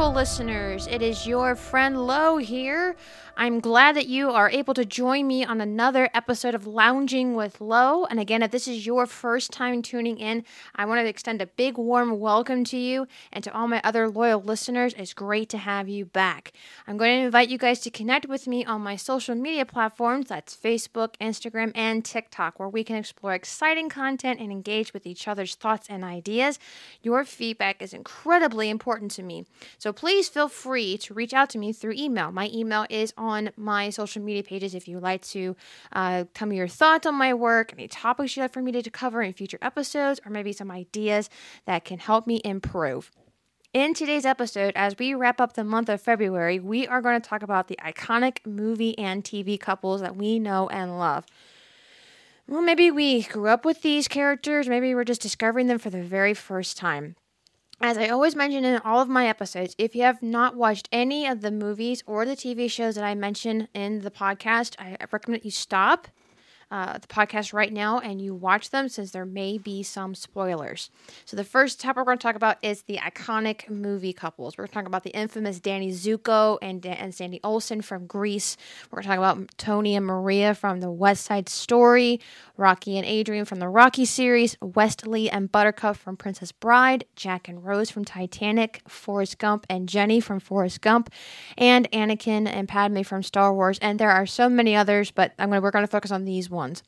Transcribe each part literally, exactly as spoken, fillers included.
loyal listeners. It is your friend Lo here. I'm glad that you are able to join me on another episode of Lounging with Lo. And again, if this is your first time tuning in, I want to extend a big warm welcome to you and to all my other loyal listeners. It's great to have you back. I'm going to invite you guys to connect with me on my social media platforms. That's Facebook, Instagram, and TikTok, where we can explore exciting content and engage with each other's thoughts and ideas. Your feedback is incredibly important to me. So please feel free to reach out to me through email. My email is on on my social media pages if you'd like to uh, tell me your thoughts on my work, any topics you'd like for me to cover in future episodes, or maybe some ideas that can help me improve. In today's episode, as we wrap up the month of February, we are going to talk about the iconic movie and T V couples that we know and love. Well, maybe we grew up with these characters, maybe we're just discovering them for the very first time. As I always mention in all of my episodes, if you have not watched any of the movies or the T V shows that I mention in the podcast, I recommend that you stop uh, the podcast right now and you watch them, since there may be some spoilers. So the first topic we're going to talk about is the iconic movie couples. We're going to talk about the infamous Danny Zuko and, and Sandy Olsen from Grease. We're going to talk about Tony and Maria from the West Side Story, Rocky and Adrian from the Rocky series, Wesley and Buttercup from Princess Bride, Jack and Rose from Titanic, Forrest Gump and Jenny from Forrest Gump, and Anakin and Padme from Star Wars. And there are so many others, but I'm gonna, we're going to focus on these ones.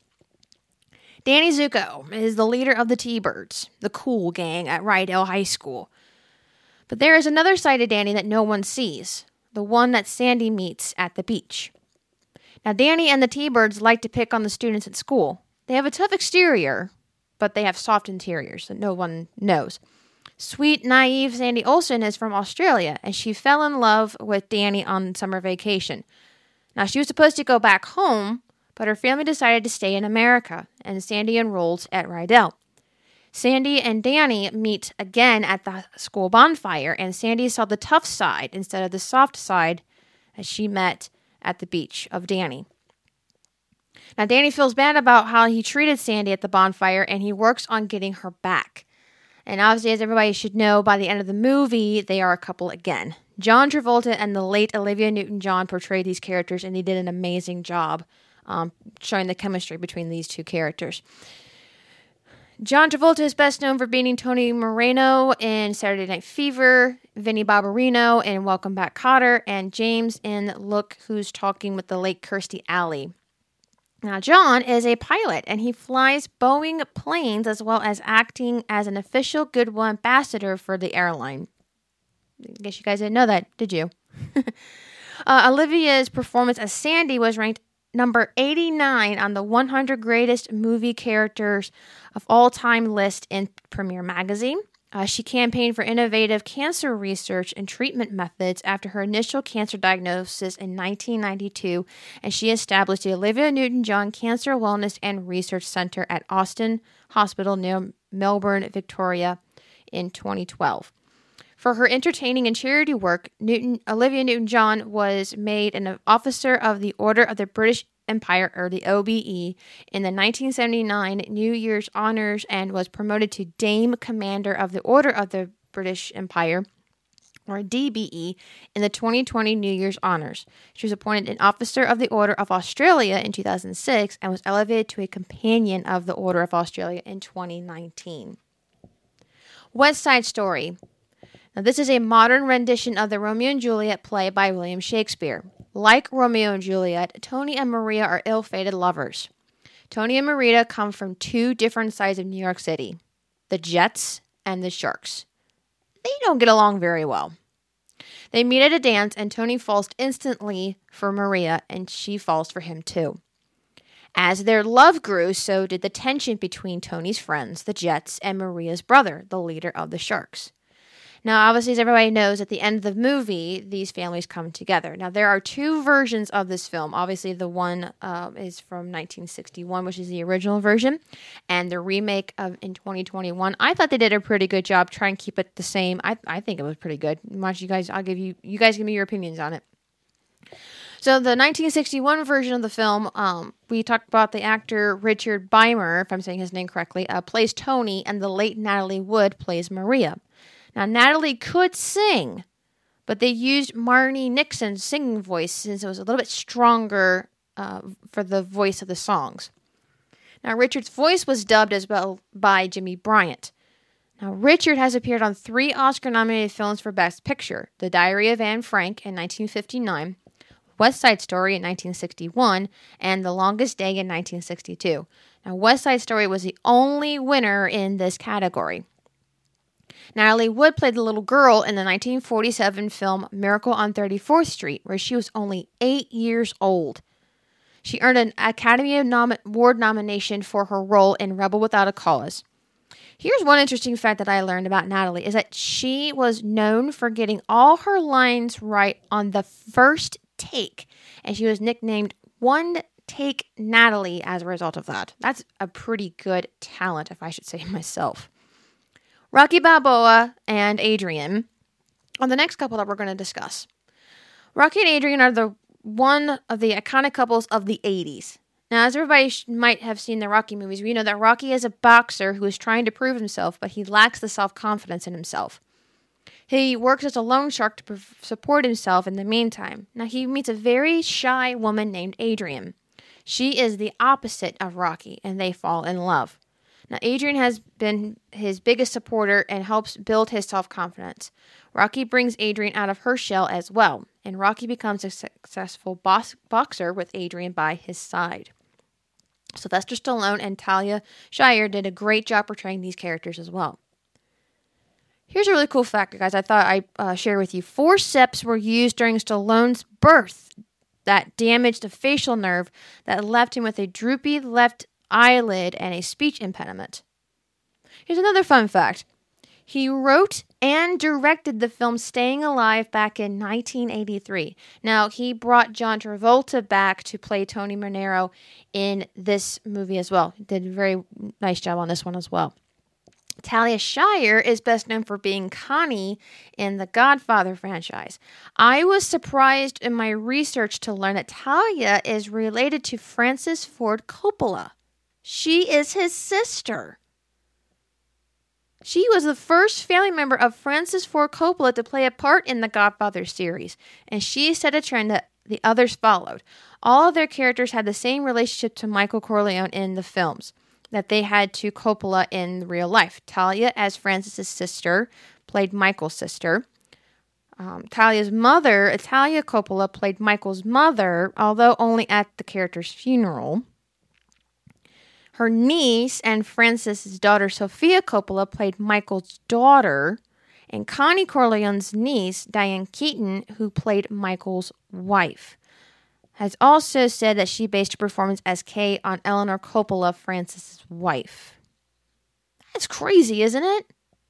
Danny Zuko is the leader of the T-Birds, the cool gang at Rydell High School. But there is another side of Danny that no one sees, the one that Sandy meets at the beach. Now, Danny and the T-Birds like to pick on the students at school. They have a tough exterior, but they have soft interiors that no one knows. Sweet, naive Sandy Olsen is from Australia, and she fell in love with Danny on summer vacation. Now, she was supposed to go back home, but her family decided to stay in America, and Sandy enrolled at Rydell. Sandy and Danny meet again at the school bonfire, and Sandy saw the tough side instead of the soft side as she met at the beach of Danny. Now, Danny feels bad about how he treated Sandy at the bonfire, and he works on getting her back. And obviously, as everybody should know, by the end of the movie, they are a couple again. John Travolta and the late Olivia Newton-John portrayed these characters, and they did an amazing job um, showing the chemistry between these two characters. John Travolta is best known for beating Tony Moreno in Saturday Night Fever, Vinnie Barbarino in Welcome Back, Kotter, and James in Look Who's Talking with the late Kirstie Alley. Now, John is a pilot, and he flies Boeing planes as well as acting as an official Goodwill ambassador for the airline. I guess you guys didn't know that, did you? uh, Olivia's performance as Sandy was ranked number eighty-nine on the one hundred greatest movie characters of all time list in Premiere Magazine. Uh, she campaigned for innovative cancer research and treatment methods after her initial cancer diagnosis in nineteen ninety-two, and she established the Olivia Newton-John Cancer Wellness and Research Center at Austin Hospital near Melbourne, Victoria in twenty twelve. For her entertaining and charity work, Newton, Olivia Newton-John was made an officer of the Order of the British Empire, or the O B E, in the nineteen seventy-nine New Year's Honors, and was promoted to Dame Commander of the Order of the British Empire, or D B E, in the twenty twenty New Year's Honors. She was appointed an Officer of the Order of Australia in two thousand six and was elevated to a Companion of the Order of Australia in twenty nineteen. West Side Story. Now, this is a modern rendition of the Romeo and Juliet play by William Shakespeare. Like Romeo and Juliet, Tony and Maria are ill-fated lovers. Tony and Maria come from two different sides of New York City, the Jets and the Sharks. They don't get along very well. They meet at a dance, and Tony falls instantly for Maria, and she falls for him too. As their love grew, so did the tension between Tony's friends, the Jets, and Maria's brother, the leader of the Sharks. Now, obviously, as everybody knows, at the end of the movie, these families come together. Now, there are two versions of this film. Obviously, the one uh, is from nineteen sixty-one, which is the original version, and the remake of in twenty twenty-one. I thought they did a pretty good job trying to keep it the same. I I think it was pretty good. Why don't you guys? I'll give you. You guys give me your opinions on it. So the nineteen sixty-one version of the film, um, we talked about the actor Richard Beymer, if I'm saying his name correctly, uh, plays Tony, and the late Natalie Wood plays Maria. Now, Natalie could sing, but they used Marni Nixon's singing voice since it was a little bit stronger uh, for the voice of the songs. Now, Richard's voice was dubbed as well by Jimmy Bryant. Now, Richard has appeared on three Oscar-nominated films for Best Picture: The Diary of Anne Frank in nineteen fifty-nine, West Side Story in nineteen sixty-one, and The Longest Day in nineteen sixty-two. Now, West Side Story was the only winner in this category. Natalie Wood played the little girl in the nineteen forty-seven film Miracle on thirty-fourth Street, where she was only eight years old. She earned an Academy Award nomination for her role in Rebel Without a Cause. Here's one interesting fact that I learned about Natalie, is that she was known for getting all her lines right on the first take, and she was nicknamed One Take Natalie as a result of that. That's a pretty good talent, if I should say myself. Rocky Balboa and Adrian are the next couple that we're going to discuss. Rocky and Adrian are the one of the iconic couples of the eighties. Now, as everybody sh- might have seen the Rocky movies, we know that Rocky is a boxer who is trying to prove himself, but he lacks the self-confidence in himself. He works as a loan shark to pr- support himself in the meantime. Now, he meets a very shy woman named Adrian. She is the opposite of Rocky, and they fall in love. Now, Adrian has been his biggest supporter and helps build his self-confidence. Rocky brings Adrian out of her shell as well, and Rocky becomes a successful boss- boxer with Adrian by his side. Sylvester Stallone and Talia Shire did a great job portraying these characters as well. Here's a really cool fact, guys, I thought I'd uh, share with you. Forceps were used during Stallone's birth that damaged a facial nerve that left him with a droopy left eyelid and a speech impediment. Here's another fun fact. He wrote and directed the film Staying Alive back in nineteen eighty-three. Now, he brought John Travolta back to play Tony Manero in this movie as well. He did a very nice job on this one as well. Talia Shire is best known for being Connie in the Godfather franchise. I was surprised in my research to learn that Talia is related to Francis Ford Coppola. She is his sister. She was the first family member of Francis Ford Coppola to play a part in the Godfather series, and she set a trend that the others followed. All of their characters had the same relationship to Michael Corleone in the films that they had to Coppola in real life. Talia, as Francis's sister, played Michael's sister. Um, Talia's mother, Italia Coppola, played Michael's mother, although only at the character's funeral. Her niece and Francis's daughter, Sofia Coppola, played Michael's daughter, and Connie Corleone's niece, Diane Keaton, who played Michael's wife, has also said that she based her performance as Kay on Eleanor Coppola, Francis's wife. That's crazy, isn't it?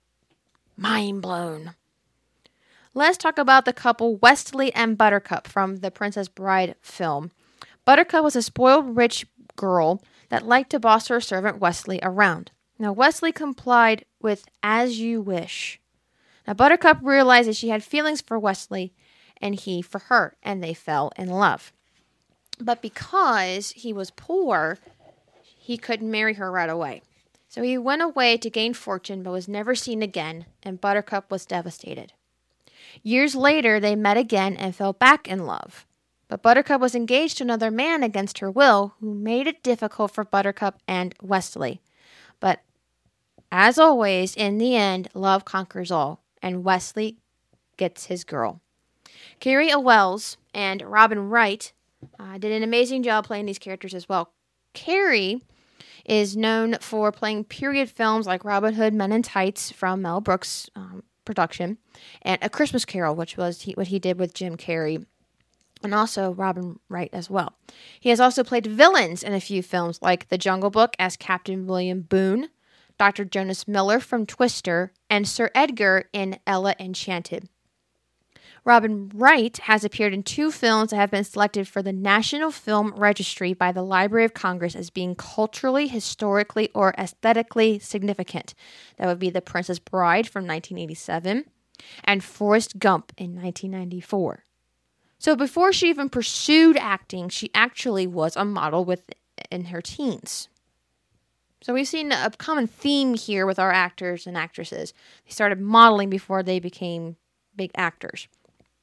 Mind blown. Let's talk about the couple Westley and Buttercup from the Princess Bride film. Buttercup was a spoiled rich girl that liked to boss her servant Westley around. Now, Westley complied with "as you wish." Now, Buttercup realized that she had feelings for Westley and he for her, and they fell in love. But because he was poor, he couldn't marry her right away. So he went away to gain fortune but was never seen again, and Buttercup was devastated. Years later, they met again and fell back in love. But Buttercup was engaged to another man against her will, who made it difficult for Buttercup and Westley. But as always, in the end, love conquers all, and Westley gets his girl. Carrie Wells and Robin Wright uh, did an amazing job playing these characters as well. Carrie is known for playing period films like Robin Hood Men in Tights from Mel Brooks' um, production, and A Christmas Carol, which was he, what he did with Jim Carrey, and also Robin Wright as well. He has also played villains in a few films like The Jungle Book as Captain William Boone, Doctor Jonas Miller from Twister, and Sir Edgar in Ella Enchanted. Robin Wright has appeared in two films that have been selected for the National Film Registry by the Library of Congress as being culturally, historically, or aesthetically significant. That would be The Princess Bride from nineteen eighty-seven and Forrest Gump in nineteen ninety-four. So before she even pursued acting, she actually was a model with in her teens. So we've seen a common theme here with our actors and actresses. They started modeling before they became big actors.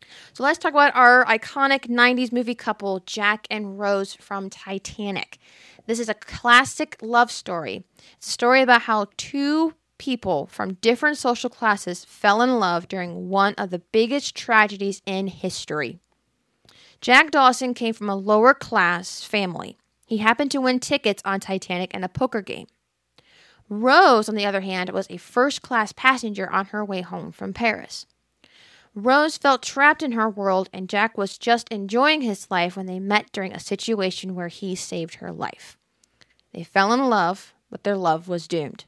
So let's talk about our iconic nineties movie couple, Jack and Rose from Titanic. This is a classic love story. It's a story about how two people from different social classes fell in love during one of the biggest tragedies in history. Jack Dawson came from a lower class family. He happened to win tickets on Titanic in a poker game. Rose, on the other hand, was a first-class passenger on her way home from Paris. Rose felt trapped in her world, and Jack was just enjoying his life when they met during a situation where he saved her life. They fell in love, but their love was doomed.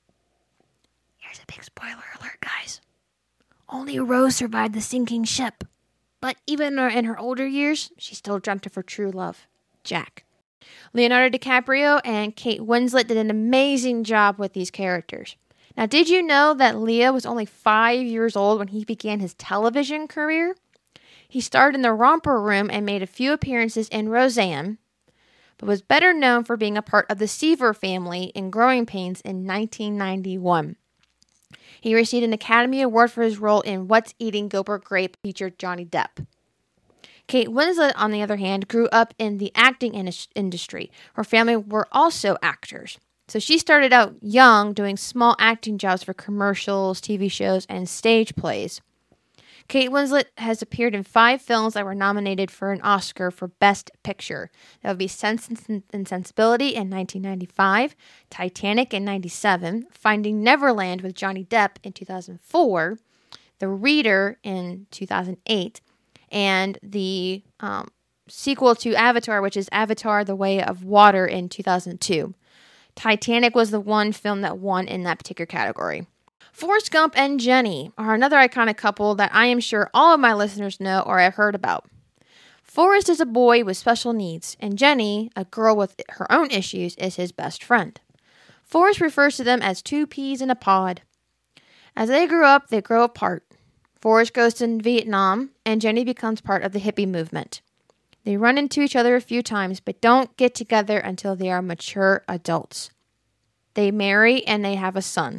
Here's a big spoiler alert, guys. Only Rose survived the sinking ship. But even in her older years, she still dreamt of her true love, Jack. Leonardo DiCaprio and Kate Winslet did an amazing job with these characters. Now, did you know that Leo was only five years old when he began his television career? He starred in The Romper Room and made a few appearances in Roseanne, but was better known for being a part of the Seaver family in Growing Pains in nineteen ninety-one. He received an Academy Award for his role in What's Eating Gilbert Grape, featured Johnny Depp. Kate Winslet, on the other hand, grew up in the acting in- industry. Her family were also actors. So she started out young doing small acting jobs for commercials, T V shows, and stage plays. Kate Winslet has appeared in five films that were nominated for an Oscar for Best Picture. That would be Sense and Sensibility in nineteen ninety-five, Titanic in ninety-seven, Finding Neverland with Johnny Depp in two thousand four, The Reader in two thousand eight, and the um, sequel to Avatar, which is Avatar: The Way of Water in two thousand two. Titanic was the one film that won in that particular category. Forrest Gump and Jenny are another iconic couple that I am sure all of my listeners know or have heard about. Forrest is a boy with special needs, and Jenny, a girl with her own issues, is his best friend. Forrest refers to them as two peas in a pod. As they grew up, they grow apart. Forrest goes to Vietnam, and Jenny becomes part of the hippie movement. They run into each other a few times, but don't get together until they are mature adults. They marry, and they have a son.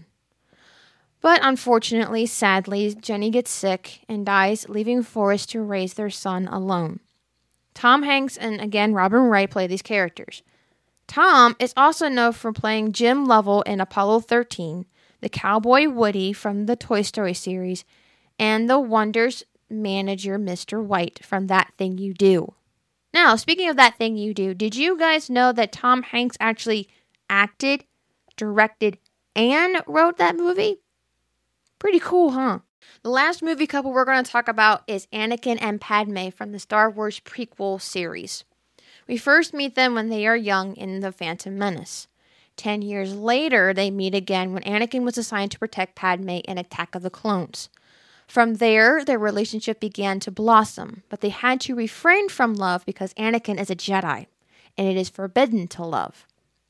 But unfortunately, sadly, Jenny gets sick and dies, leaving Forrest to raise their son alone. Tom Hanks and, again, Robin Wright play these characters. Tom is also known for playing Jim Lovell in Apollo thirteen, the cowboy Woody from the Toy Story series, and the Wonders manager Mister White from That Thing You Do. Now, speaking of That Thing You Do, did you guys know that Tom Hanks actually acted, directed, and wrote that movie? Pretty cool, huh? The last movie couple we're going to talk about is Anakin and Padme from the Star Wars prequel series. We first meet them when they are young in The Phantom Menace. Ten years later, they meet again when Anakin was assigned to protect Padme in Attack of the Clones. From there, their relationship began to blossom, but they had to refrain from love because Anakin is a Jedi, and it is forbidden to love.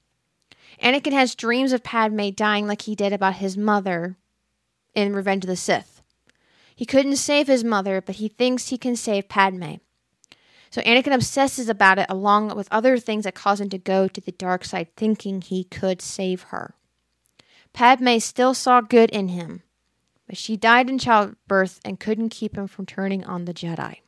Anakin has dreams of Padme dying like he did about his mother in Revenge of the Sith. He couldn't save his mother, but he thinks he can save Padme. So Anakin obsesses about it along with other things that cause him to go to the dark side, thinking he could save her. Padme still saw good in him, but she died in childbirth and couldn't keep him from turning on the Jedi.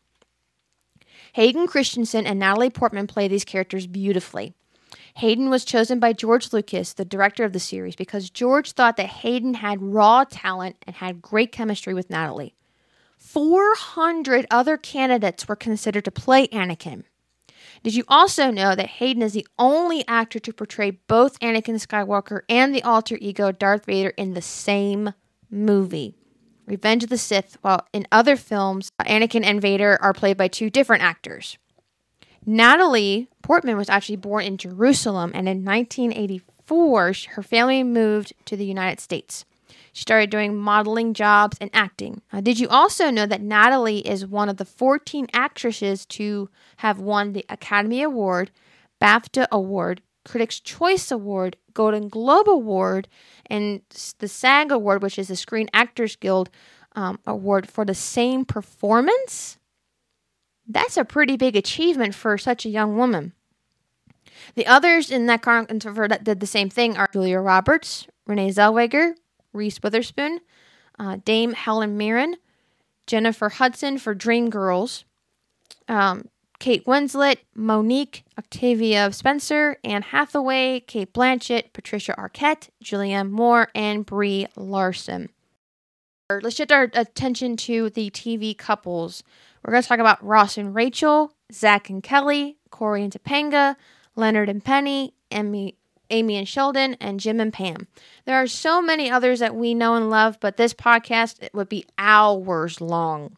Hayden Christensen and Natalie Portman play these characters beautifully. Hayden was chosen by George Lucas, the director of the series, because George thought that Hayden had raw talent and had great chemistry with Natalie. four hundred other candidates were considered to play Anakin. Did you also know that Hayden is the only actor to portray both Anakin Skywalker and the alter ego Darth Vader in the same movie, Revenge of the Sith, while in other films, Anakin and Vader are played by two different actors. Natalie Portman was actually born in Jerusalem, and in nineteen eighty-four, her family moved to the United States. She started doing modeling jobs and acting. Uh, did you also know that Natalie is one of the fourteen actresses to have won the Academy Award, BAFTA Award, Critics' Choice Award, Golden Globe Award, and the SAG Award, which is the Screen Actors Guild um, Award for the same performance? That's a pretty big achievement for such a young woman. The others in that con- that did the same thing are Julia Roberts, Renee Zellweger, Reese Witherspoon, uh, Dame Helen Mirren, Jennifer Hudson for Dreamgirls, um, Kate Winslet, Monique, Octavia Spencer, Anne Hathaway, Kate Blanchett, Patricia Arquette, Julianne Moore, and Brie Larson. Let's shift our attention to the T V couples. We're going to talk about Ross and Rachel, Zach and Kelly, Corey and Topanga, Leonard and Penny, Amy, Amy and Sheldon, and Jim and Pam. There are so many others that we know and love, but this podcast it would be hours long.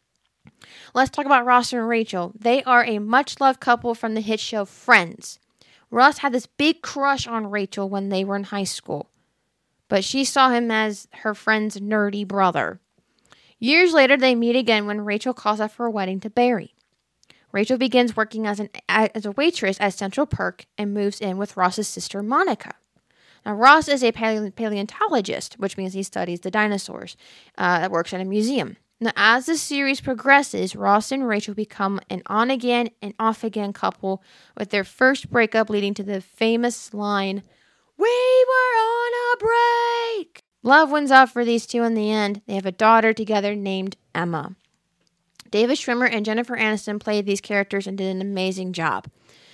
Let's talk about Ross and Rachel. They are a much-loved couple from the hit show Friends. Ross had this big crush on Rachel when they were in high school, but she saw him as her friend's nerdy brother. Years later, they meet again when Rachel calls out for a wedding to Barry. Rachel begins working as, an, as a waitress at Central Perk and moves in with Ross's sister, Monica. Now, Ross is a pale- paleontologist, which means he studies the dinosaurs, uh, that works at a museum. Now, as the series progresses, Ross and Rachel become an on-again and off-again couple, with their first breakup leading to the famous line, "We were on a break!" Love wins out for these two in the end. They have a daughter together named Emma. David Schwimmer and Jennifer Aniston played these characters and did an amazing job.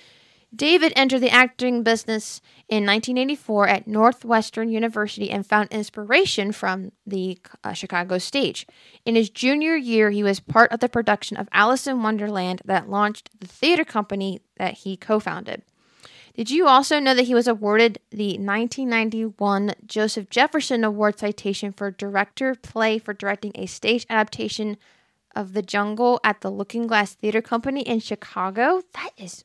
David entered the acting business in nineteen eighty-four at Northwestern University and found inspiration from the uh, Chicago stage. In his junior year, he was part of the production of Alice in Wonderland that launched the theater company that he co-founded. Did you also know that he was awarded the nineteen ninety-one Joseph Jefferson Award citation for director play for directing a stage adaptation of The Jungle at the Looking Glass Theater Company in Chicago? That is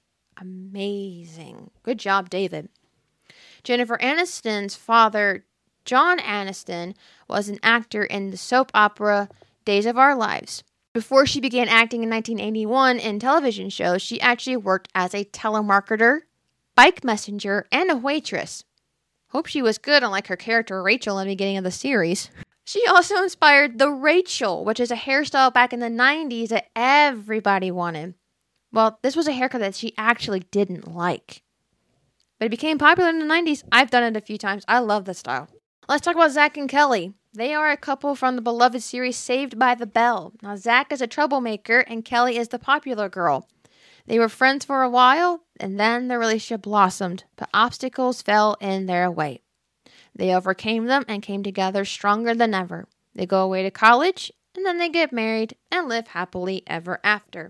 amazing. Good job, David. Jennifer Aniston's father, John Aniston, was an actor in the soap opera Days of Our Lives. Before she began acting in nineteen eighty-one in television shows, she actually worked as a telemarketer, bike messenger, and a waitress. Hope she was good, unlike her character Rachel in the beginning of the series. She also inspired the Rachel, which is a hairstyle back in the nineties that everybody wanted. Well, this was a haircut that she actually didn't like. But it became popular in the nineties. I've done it a few times. I love this style. Let's talk about Zach and Kelly. They are a couple from the beloved series Saved by the Bell. Now, Zach is a troublemaker and Kelly is the popular girl. They were friends for a while, and then their relationship blossomed, but obstacles fell in their way. They overcame them and came together stronger than ever. They go away to college, and then they get married and live happily ever after.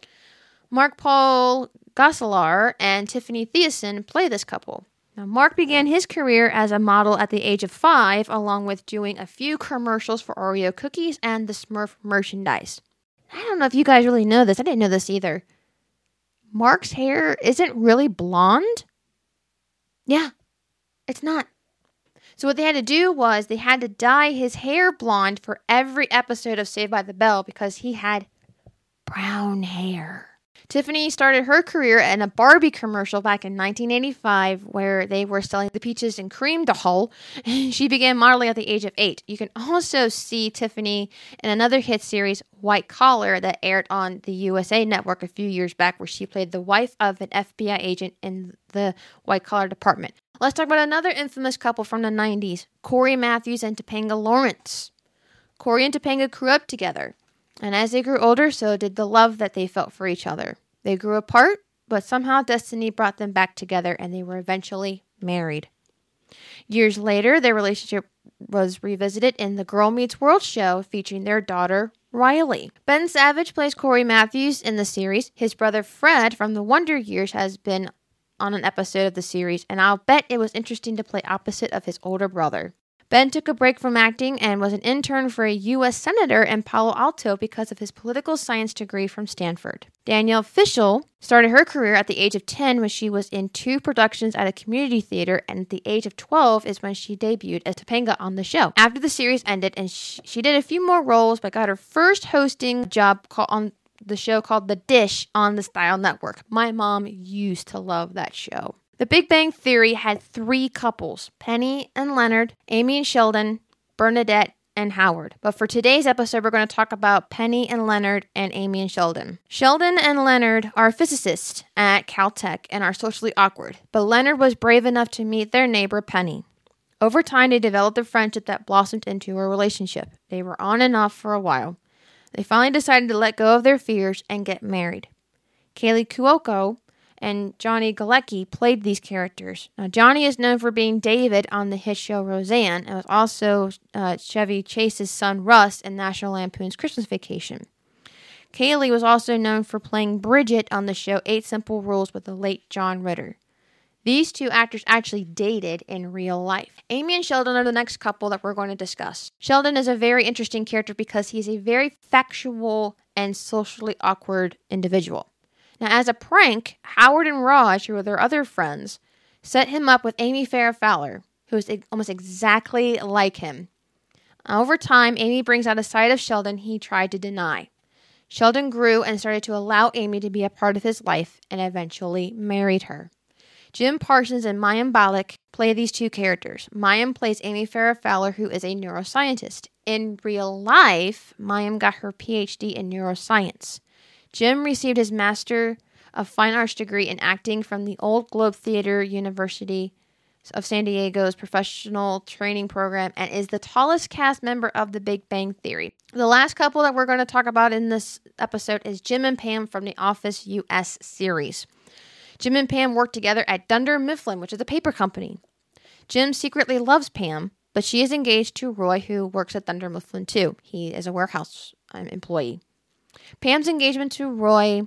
Mark-Paul Gosselaar and Tiffany Thiessen play this couple. Now, Mark began his career as a model at the age of five, along with doing a few commercials for Oreo cookies and the Smurf merchandise. I don't know if you guys really know this. I didn't know this either. Mark's hair isn't really blonde. Yeah, it's not. So what they had to do was they had to dye his hair blonde for every episode of Saved by the Bell because he had brown hair. Tiffany started her career in a Barbie commercial back in nineteen eighty-five where they were selling the peaches and cream doll. She began modeling at the age of eight. You can also see Tiffany in another hit series, White Collar, that aired on the U S A Network a few years back, where she played the wife of an F B I agent in the white collar department. Let's talk about another infamous couple from the nineties, Corey Matthews and Topanga Lawrence. Corey and Topanga grew up together. And as they grew older, so did the love that they felt for each other. They grew apart, but somehow destiny brought them back together and they were eventually married. Years later, their relationship was revisited in the Girl Meets World show featuring their daughter, Riley. Ben Savage plays Corey Matthews in the series. His brother Fred from the Wonder Years has been on an episode of the series, and I'll bet it was interesting to play opposite of his older brother. Ben took a break from acting and was an intern for a U S senator in Palo Alto because of his political science degree from Stanford. Danielle Fishel started her career at the age of ten when she was in two productions at a community theater, and at the age of twelve is when she debuted as Topanga on the show. After the series ended, and she, she did a few more roles, but got her first hosting job call on the show called The Dish on the Style Network. My mom used to love that show. The Big Bang Theory had three couples, Penny and Leonard, Amy and Sheldon, Bernadette and Howard. But for today's episode, we're going to talk about Penny and Leonard and Amy and Sheldon. Sheldon and Leonard are physicists at Caltech and are socially awkward, but Leonard was brave enough to meet their neighbor, Penny. Over time, they developed a friendship that blossomed into a relationship. They were on and off for a while. They finally decided to let go of their fears and get married. Kaley Cuoco and Johnny Galecki played these characters. Now, Johnny is known for being David on the hit show Roseanne and was also uh, Chevy Chase's son Russ in National Lampoon's Christmas Vacation. Kaley was also known for playing Bridget on the show Eight Simple Rules with the late John Ritter. These two actors actually dated in real life. Amy and Sheldon are the next couple that we're going to discuss. Sheldon is a very interesting character because he's a very factual and socially awkward individual. Now, as a prank, Howard and Raj, who are their other friends, set him up with Amy Farrah Fowler, who is almost exactly like him. Over time, Amy brings out a side of Sheldon he tried to deny. Sheldon grew and started to allow Amy to be a part of his life and eventually married her. Jim Parsons and Mayim Bialik play these two characters. Mayim plays Amy Farrah Fowler, who is a neuroscientist. In real life, Mayim got her P H D in neuroscience. Jim received his Master of Fine Arts degree in acting from the Old Globe Theater University of San Diego's professional training program and is the tallest cast member of The Big Bang Theory. The last couple that we're going to talk about in this episode is Jim and Pam from the Office U S series. Jim and Pam work together at Dunder Mifflin, which is a paper company. Jim secretly loves Pam, but she is engaged to Roy, who works at Dunder Mifflin too. He is a warehouse um, employee. Pam's engagement to Roy,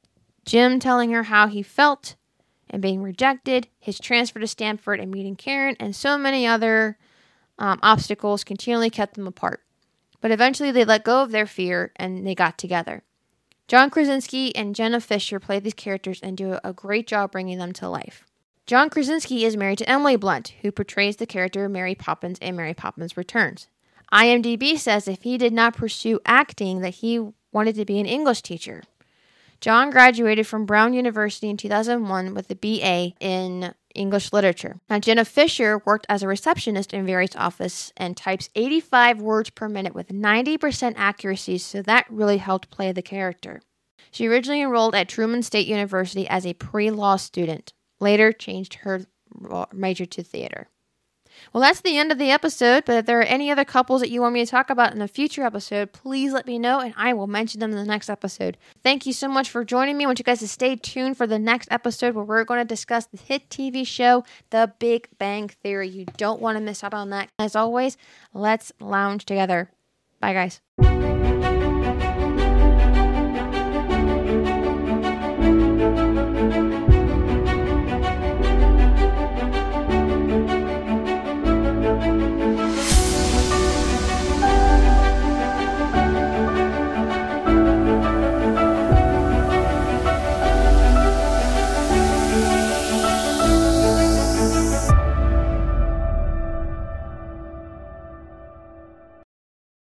Jim telling her how he felt and being rejected, his transfer to Stanford and meeting Karen, and so many other um, obstacles continually kept them apart. But eventually they let go of their fear and they got together. John Krasinski and Jenna Fischer play these characters and do a great job bringing them to life. John Krasinski is married to Emily Blunt, who portrays the character Mary Poppins in Mary Poppins Returns. IMDb says if he did not pursue acting, that he wanted to be an English teacher. John graduated from Brown University in two thousand one with a B A in English literature. Now, Jenna Fischer worked as a receptionist in various offices and types eighty-five words per minute with ninety percent accuracy, so that really helped play the character. She originally enrolled at Truman State University as a pre-law student, later changed her major to theater. Well, that's the end of the episode, but if there are any other couples that you want me to talk about in a future episode, please let me know and I will mention them in the next episode. Thank you so much for joining me. I want you guys to stay tuned for the next episode where we're going to discuss the hit T V show, The Big Bang Theory. You don't want to miss out on that. As always, let's lounge together. Bye, guys.